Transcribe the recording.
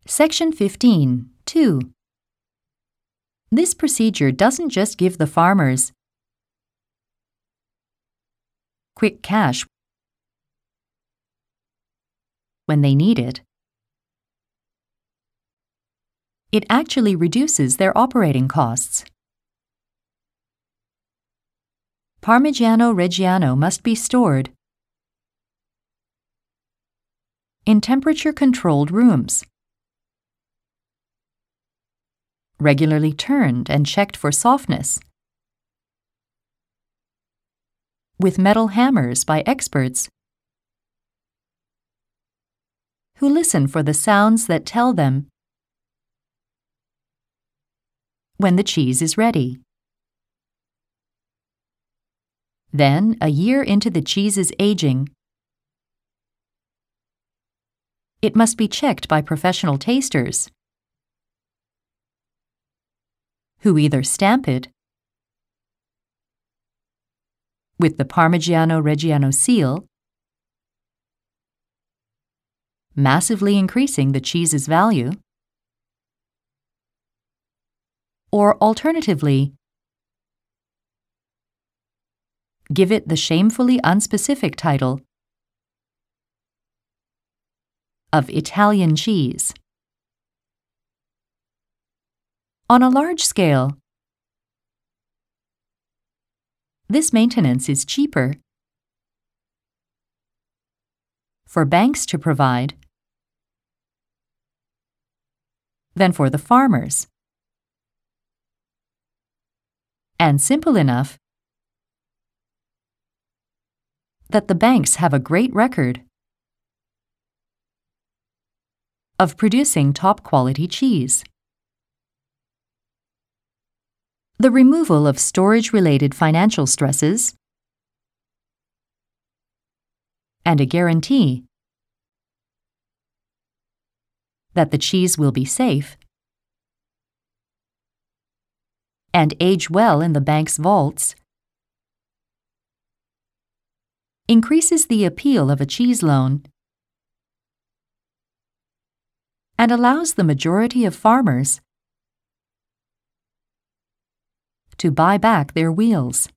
Section 15, 2. This procedure doesn't just give the farmers quick cash when they need it. It actually reduces their operating costs. Parmigiano Reggiano must be stored in temperature-controlled rooms, regularly turned and checked for softness, with metal hammers by experts who listen for the sounds that tell them when the cheese is ready. Then, a year into the cheese's aging, it must be checked by professional tasters who either stamp it with the Parmigiano Reggiano seal, massively increasing the cheese's value, or alternatively, give it the shamefully unspecific title of Italian cheese. On a large scale, this maintenance is cheaper for banks to provide than for the farmers, and simple enough that the banks have a great record of producing top-quality cheese. The removal of storage-related financial stresses and a guarantee that the cheese will be safe and age well in the bank's vaults increases the appeal of a cheese loan and allows the majority of farmers to buy back their wheels.